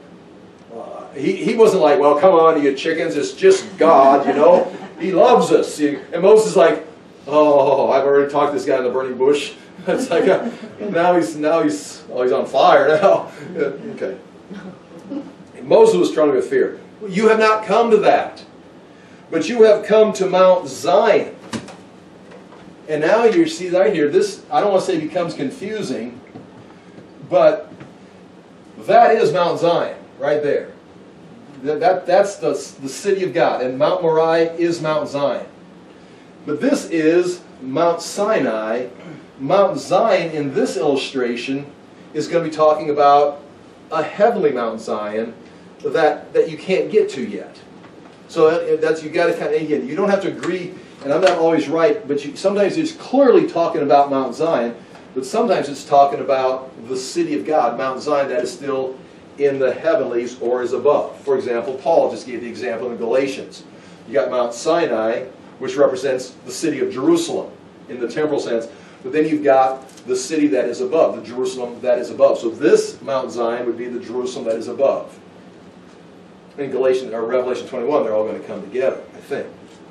he wasn't like, well, come on, you chickens, it's just God, you know. He loves us. And Moses is like, oh, I've already talked to this guy in the burning bush. It's like, now he's on fire now. Okay. Moses was trembling with fear. You have not come to that, but you have come to Mount Zion. And now you see right here, this, I don't want to say becomes confusing, but that is Mount Zion, right there. That's the city of God, and Mount Moriah is Mount Zion. But this is Mount Sinai. Mount Zion in this illustration is going to be talking about a heavenly Mount Zion that you can't get to yet. So that's, you got to kind of, again, you don't have to agree, and I'm not always right, but sometimes it's clearly talking about Mount Zion, but sometimes it's talking about the city of God, Mount Zion, that is still in the heavenlies or is above. For example, Paul just gave the example in Galatians. You got Mount Sinai, which represents the city of Jerusalem in the temporal sense, but then you've got the city that is above, the Jerusalem that is above. So this Mount Zion would be the Jerusalem that is above. In Galatians or Revelation 21, they're all going to come together, I think.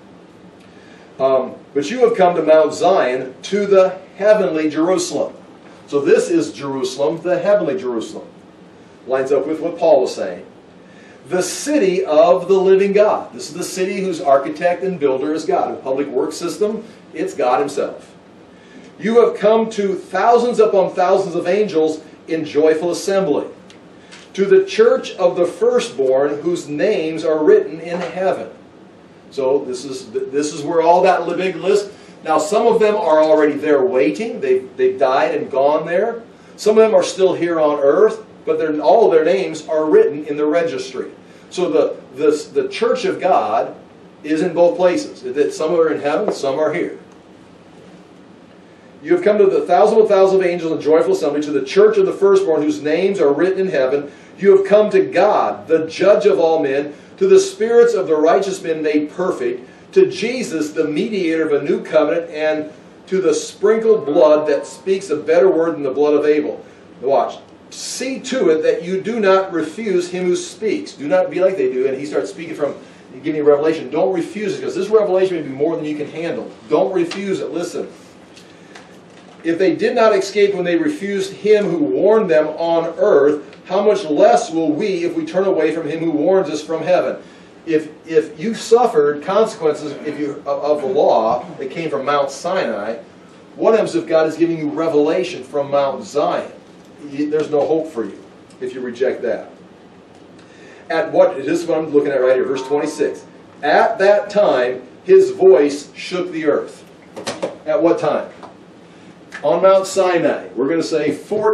But you have come to Mount Zion, to the heavenly Jerusalem. So this is Jerusalem, the heavenly Jerusalem. Lines up with what Paul was saying. The city of the living God. This is the city whose architect and builder is God. The public works system, it's God himself. You have come to thousands upon thousands of angels in joyful assembly. To the church of the firstborn, whose names are written in heaven. So this is where all that big list, Now, some of them are already there waiting. They've died and gone there. Some of them are still here on earth, but all of their names are written in the registry. So the church of God is in both places. Some are in heaven, some are here. You have come to the thousands of angels in joyful assembly, to the church of the firstborn, whose names are written in heaven. You have come to God, the judge of all men, to the spirits of the righteous men made perfect, to Jesus, the mediator of a new covenant, and to the sprinkled blood that speaks a better word than the blood of Abel. Watch. See to it that you do not refuse him who speaks. Do not be like they do. And he starts speaking from, giving a revelation. Don't refuse it, because this revelation may be more than you can handle. Don't refuse it. Listen. If they did not escape when they refused him who warned them on earth, how much less will we if we turn away from him who warns us from heaven? If you suffered consequences of the law that came from Mount Sinai, what happens if God is giving you revelation from Mount Zion? There's no hope for you if you reject that. This is what I'm looking at right here, verse 26. At that time, his voice shook the earth. At what time? On Mount Sinai. We're going to say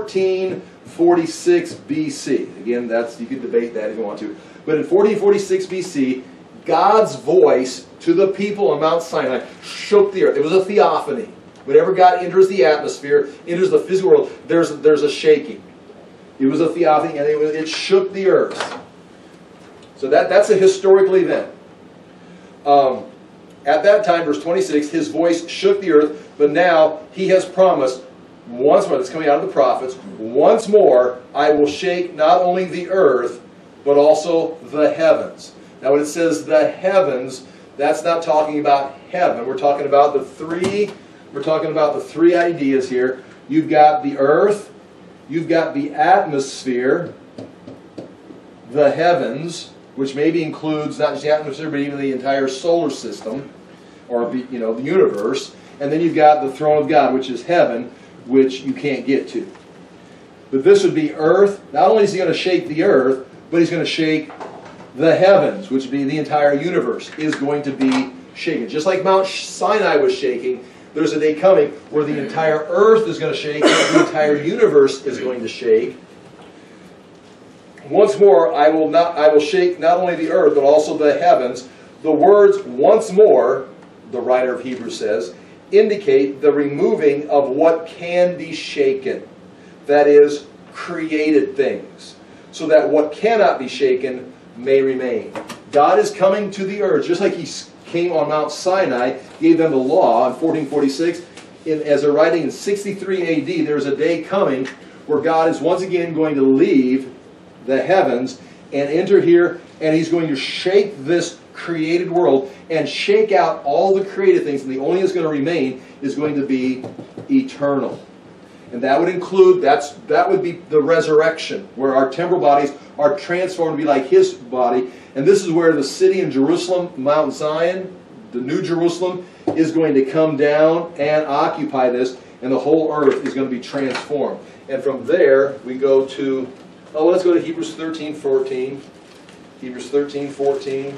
1446 BC. Again, you can debate that if you want to. But in 1446 BC, God's voice to the people on Mount Sinai shook the earth. It was a theophany. Whenever God enters the atmosphere, enters the physical world, there's a shaking. It was a theophany, and it shook the earth. So that's a historical event. At that time, verse 26, his voice shook the earth, but now he has promised once more, that's coming out of the prophets, once more I will shake not only the earth, but also the heavens. Now when it says the heavens, that's not talking about heaven. We're talking about the three ideas here. You've got the earth, you've got the atmosphere, the heavens, which maybe includes not just the atmosphere, but even the entire solar system, or the universe. And then you've got the throne of God, which is heaven, which you can't get to. But this would be earth. Not only is he going to shake the earth, but he's going to shake the heavens, which would be the entire universe, is going to be shaken. Just like Mount Sinai was shaking, there's a day coming where the entire earth is going to shake, the entire universe is going to shake. Once more, I will shake not only the earth, but also the heavens. The words once more, the writer of Hebrews says, indicate the removing of what can be shaken. That is, created things. So that what cannot be shaken may remain. God is coming to the earth, just like he came on Mount Sinai, gave them the law in 1446. As they're writing in 63 AD, there's a day coming where God is once again going to leave the heavens and enter here, and he's going to shake this created world and shake out all the created things, and the only thing that's going to remain is going to be eternal. And that would include, that would be the resurrection, where our temporal bodies are transformed to be like his body. And this is where the city in Jerusalem, Mount Zion, the New Jerusalem, is going to come down and occupy this, and the whole earth is going to be transformed. And from there, we go to, let's go to Hebrews 13:14. Hebrews 13:14.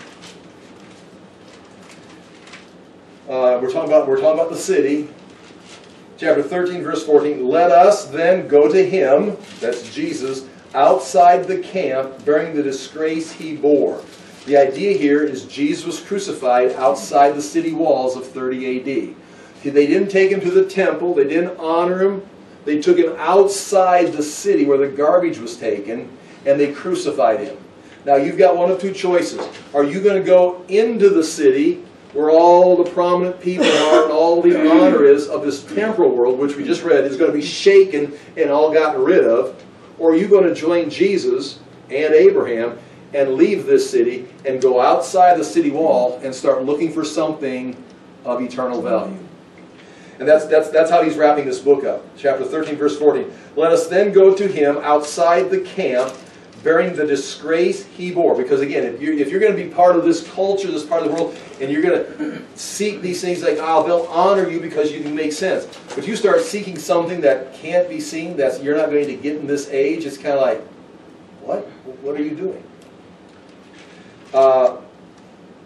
We're talking about the city. Chapter 13, verse 14. Let us then go to him, that's Jesus, outside the camp, bearing the disgrace he bore. The idea here is Jesus was crucified outside the city walls of 30 AD. They didn't take him to the temple. They didn't honor him. They took him outside the city where the garbage was taken, and they crucified him. Now you've got one of two choices. Are you going to go into the city where all the prominent people are and all the honor is of this temporal world, which we just read, is going to be shaken and all gotten rid of? Or are you going to join Jesus and Abraham and leave this city and go outside the city wall and start looking for something of eternal value? And that's how he's wrapping this book up. Chapter 13, verse 14. Let us then go to him outside the camp, bearing the disgrace he bore. Because again, if you're going to be part of this culture, this part of the world, and you're going to seek these things like, they'll honor you because you make sense. But if you start seeking something that can't be seen, that you're not going to get in this age, it's kind of like, what? What are you doing?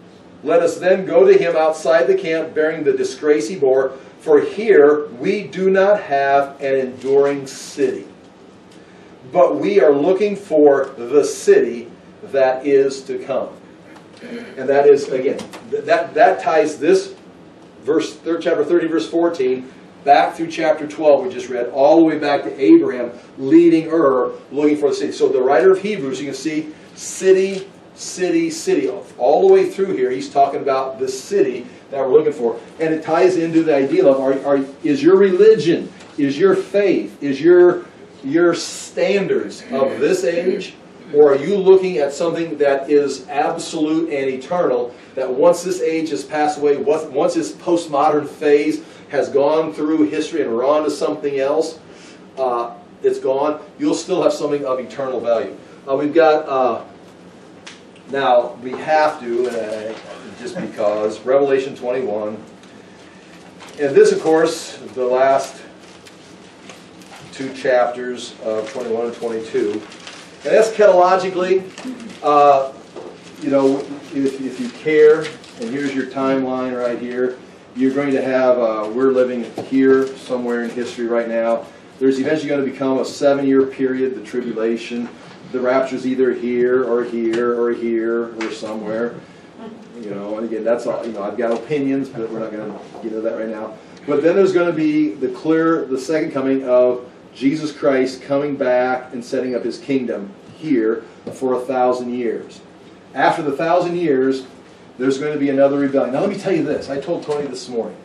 Let us then go to him outside the camp, bearing the disgrace he bore. For here we do not have an enduring city, but we are looking for the city that is to come. And that is, again, that ties this chapter 30, verse 14, back through chapter 12 we just read, all the way back to Abraham leading looking for the city. So the writer of Hebrews, you can see city, city, city. All the way through here, he's talking about the city that we're looking for. And it ties into the idea of, is your religion, is your faith, is your standards of this age, or are you looking at something that is absolute and eternal, that once this age has passed away, once this postmodern phase has gone through history and we're on to something else, it's gone, you'll still have something of eternal value. We've got, now we have to, just because, Revelation 21. And this, of course, the last two chapters of 21 and 22. And eschatologically, you know, if you care, and here's your timeline right here, you're going to have, we're living here somewhere in history right now. There's eventually going to become a 7-year period, the tribulation. The rapture's either here or here or here or somewhere. You know, and again, that's all, you know, I've got opinions, but we're not going to get into that right now. But then there's going to be the second coming of Jesus Christ coming back and setting up his kingdom here for 1,000 years. After the 1,000 years, there's going to be another rebellion. Now let me tell you this. I told Tony this morning.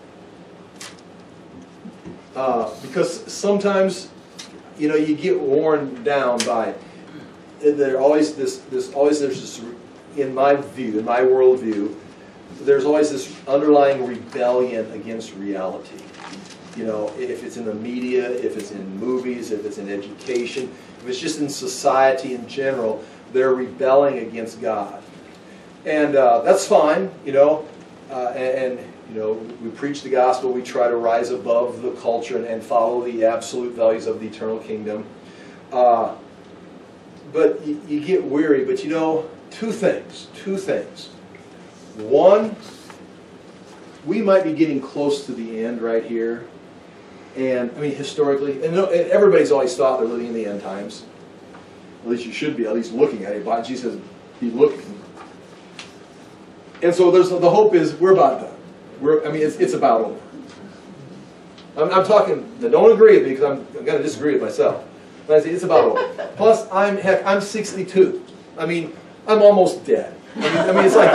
Because sometimes, you know, you get worn down by it. There's always this, in my view, in my worldview, there's always this underlying rebellion against reality. You know, if it's in the media, if it's in movies, if it's in education, if it's just in society in general, they're rebelling against God. And that's fine, you know, and you know, we preach the gospel, we try to rise above the culture and follow the absolute values of the eternal kingdom. But you get weary, but you know, two things. One, we might be getting close to the end right here. And, I mean, historically, and everybody's always thought they're living in the end times. At least you should be, at least looking at it. But Jesus says, be looking. And so the hope is we're about done. It's about over. I'm talking, don't agree with me because I'm going to disagree with myself. But I say it's about over. Plus, I'm 62. I mean, I'm almost dead. I mean, it's like,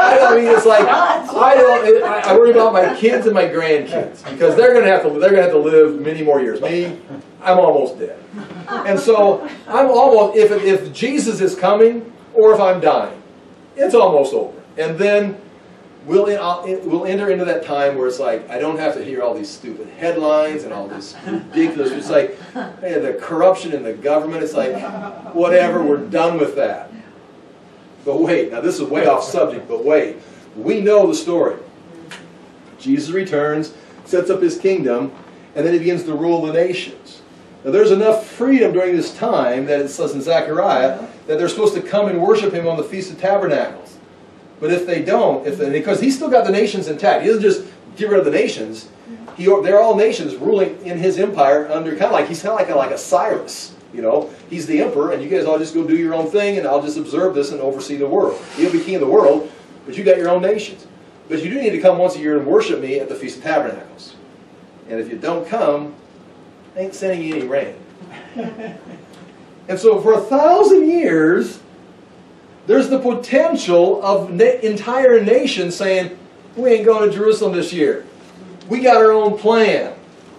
I worry about my kids and my grandkids because they're going to have to live many more years. Me, I'm almost dead. And so I'm almost, if Jesus is coming or if I'm dying, it's almost over. And then we'll enter into that time where it's like, I don't have to hear all these stupid headlines and all this ridiculous, it's like, hey, the corruption in the government, it's like, whatever, we're done with that. But wait, now this is way off subject, but wait. We know the story. Jesus returns, sets up his kingdom, and then he begins to rule the nations. Now there's enough freedom during this time that it says in Zechariah that they're supposed to come and worship him on the Feast of Tabernacles. But if they don't, because he's still got the nations intact, he doesn't just get rid of the nations. They're all nations ruling in his empire under he's kind of like a Cyrus. You know, he's the emperor, and you guys all just go do your own thing, and I'll just observe this and oversee the world. He'll be king of the world, but you got your own nations. But you do need to come once a year and worship me at the Feast of Tabernacles. And if you don't come, I ain't sending you any rain. And so for 1,000 years, there's the potential of entire nations saying, we ain't going to Jerusalem this year. We got our own plan.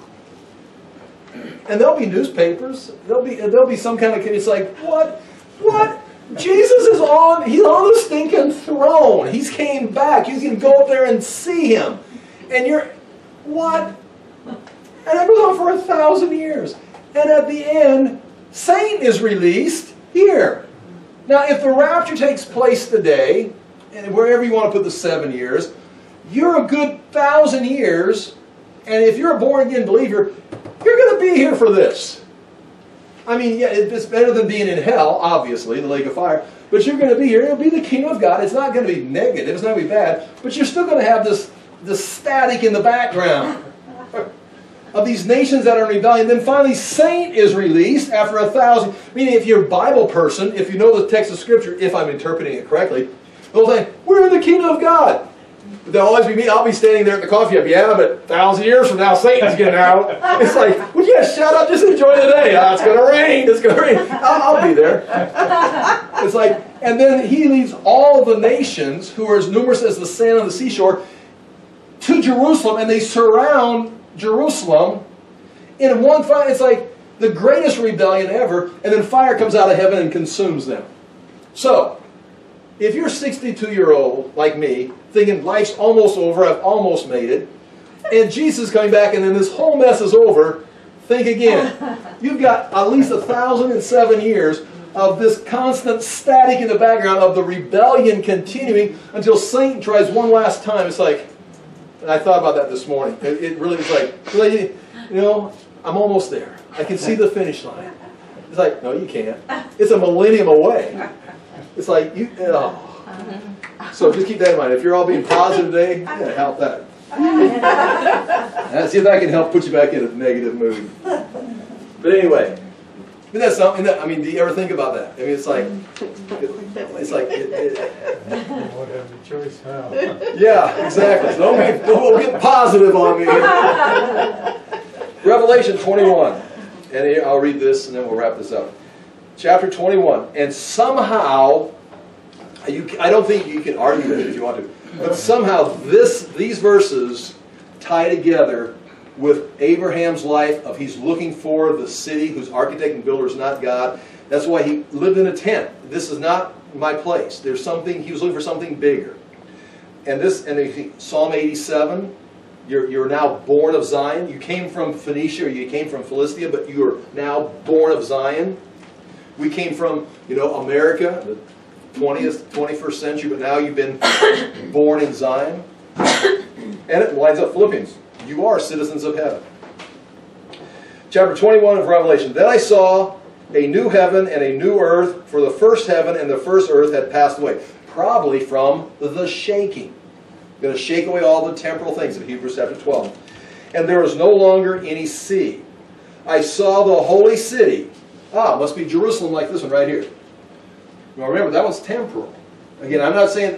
And there'll be newspapers. There'll be some kind of, it's like, what? Jesus is he's on the stinking throne. He's came back. You can go up there and see him. And what? And it goes on for 1,000 years. And at the end, Satan is released here. Now, if the rapture takes place today, and wherever you want to put the 7 years, you're a good 1,000 years, and if you're a born-again believer, you're going to be here for this. I mean, yeah, it's better than being in hell, obviously, the lake of fire. but you're going to be here. It'll be the kingdom of God. It's not going to be negative. It's not going to be bad. But you're still going to have this static in the background of these nations that are in rebellion. Then finally, Saint is released after 1,000. Meaning, if you're a Bible person, if you know the text of Scripture, if I'm interpreting it correctly, they'll say, we're in the kingdom of God. But there'll always be me. I'll be standing there at the coffee shop. Yeah, but 1,000 years from now, Satan's getting out. It's like, would you guys shut up? Just enjoy the day. Oh, it's going to rain. It's going to rain. I'll be there. It's like, and then he leads all the nations, who are as numerous as the sand on the seashore, to Jerusalem, and they surround Jerusalem in one fire. It's like the greatest rebellion ever, and then fire comes out of heaven and consumes them. So, if you're 62-year-old like me, thinking life's almost over, I've almost made it, and Jesus is coming back and then this whole mess is over, think again. You've got at least 1,007 years of this constant static in the background of the rebellion continuing until Satan tries one last time. It's like, and I thought about that this morning. It really is like, really, you know, I'm almost there. I can see the finish line. It's like, no, you can't. It's a millennium away. It's like, So just keep that in mind. If you're all being positive today, you gotta help that. See if I can help put you back in a negative mood. But anyway, isn't that something? I mean, do you ever think about that? I mean, it's like, I won't have the choice now. Yeah, exactly. So don't get positive on me. Revelation 21, and I'll read this, and then we'll wrap this up. Chapter 21, and somehow, I don't think you can argue with it if you want to, but somehow these verses tie together with Abraham's life of he's looking for the city whose architect and builder is not God. That's why he lived in a tent. This is not my place. There's something, he was looking for something bigger. And Psalm 87, you're now born of Zion. You came from Phoenicia, or you came from Philistia, but you are now born of Zion. We came from, America, the 21st century, but now you've been born in Zion. And it lines up Philippians. You are citizens of heaven. Chapter 21 of Revelation. Then I saw a new heaven and a new earth, for the first heaven and the first earth had passed away. Probably from the shaking. Going to shake away all the temporal things of Hebrews chapter 12. And there was no longer any sea. I saw the holy city. Must be Jerusalem like this one right here. Now remember, that one's temporal. Again, I'm not saying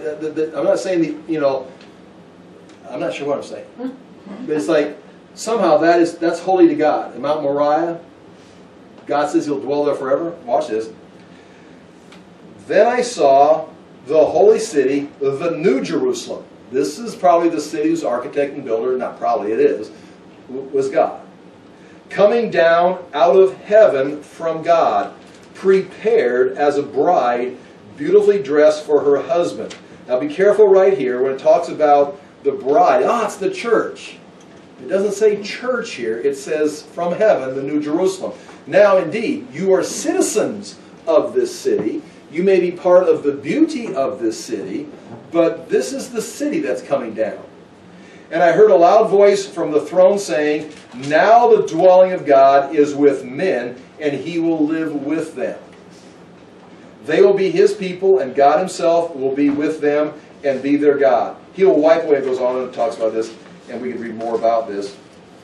I'm not sure what I'm saying. But it's like, somehow that's holy to God. And Mount Moriah, God says He'll dwell there forever. Watch this. Then I saw the holy city, the New Jerusalem. This is probably the city whose architect and builder, not probably, it is, was God. Coming down out of heaven from God, prepared as a bride, beautifully dressed for her husband. Now be careful right here when it talks about the bride. It's the church. It doesn't say church here. It says from heaven, the New Jerusalem. Now indeed, you are citizens of this city. You may be part of the beauty of this city, but this is the city that's coming down. And I heard a loud voice from the throne saying, now the dwelling of God is with men, and He will live with them. They will be His people, and God Himself will be with them and be their God. He will wipe away, it goes on and talks about this, and we can read more about this.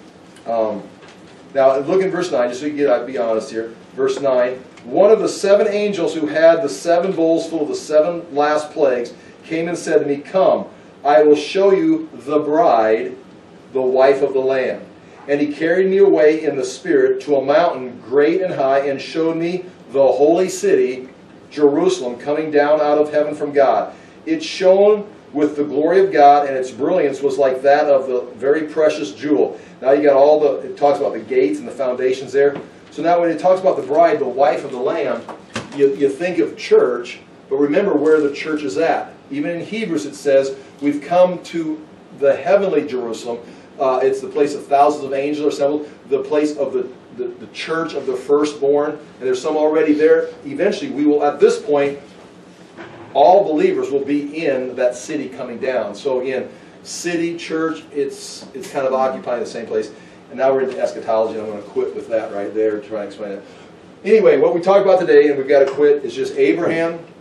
Now, look in verse 9, just so you get, I'll be honest here. Verse 9, one of the 7 angels who had the 7 bowls full of the 7 last plagues came and said to me, come, I will show you the bride, the wife of the Lamb. And he carried me away in the Spirit to a mountain great and high, and showed me the holy city, Jerusalem, coming down out of heaven from God. It shone with the glory of God, and its brilliance was like that of the very precious jewel. Now you got it talks about the gates and the foundations there. So now when it talks about the bride, the wife of the Lamb, you think of church, but remember where the church is at. Even in Hebrews it says, we've come to the heavenly Jerusalem. It's the place of thousands of angels are assembled, the place of the church of the firstborn, and there's some already there. Eventually we will, at this point, all believers will be in that city coming down. So again, city, church, it's kind of occupying the same place. And now we're into eschatology, and I'm going to quit with that right there to try and explain it. Anyway, what we talked about today, and we've got to quit, is just Abraham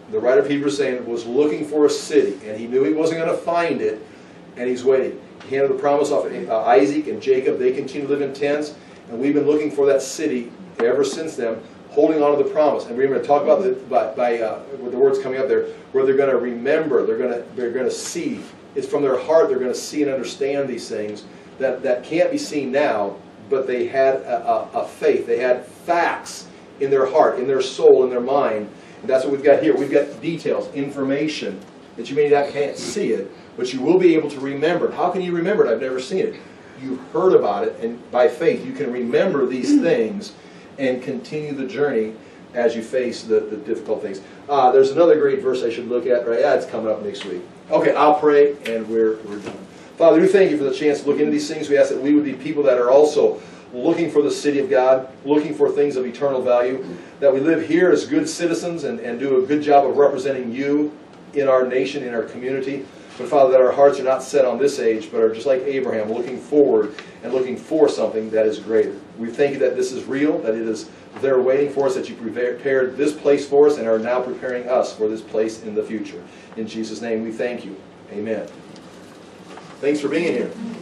the writer of Hebrews saying, was looking for a city, and he knew he wasn't going to find it, and he's waiting. He handed the promise off to Isaac and Jacob. They continue to live in tents, and we've been looking for that city ever since then, holding on to the promise. And we're going to talk about with the words coming up there, where they're going to remember, they're going to see. It's from their heart they're going to see and understand these things that can't be seen now, but they had a faith. They had facts in their heart, in their soul, in their mind. And that's what we've got here. We've got details, information that you may not can't see it, but you will be able to remember. How can you remember it? I've never seen it. You've heard about it, and by faith you can remember these things and continue the journey as you face the difficult things. There's another great verse I should look at, right? It's coming up next week. Okay, I'll pray, and we're done. Father, we thank you for the chance to look into these things. We ask that we would be people that are also looking for the city of God, looking for things of eternal value, that we live here as good citizens and do a good job of representing you in our nation, in our community. But Father, that our hearts are not set on this age, but are just like Abraham, looking forward and looking for something that is greater. We thank you that this is real, that it is there waiting for us, that you prepared this place for us and are now preparing us for this place in the future. In Jesus' name we thank you. Amen. Thanks for being here.